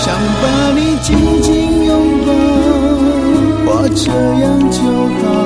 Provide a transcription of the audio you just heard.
想把你紧紧拥抱，我这样就好。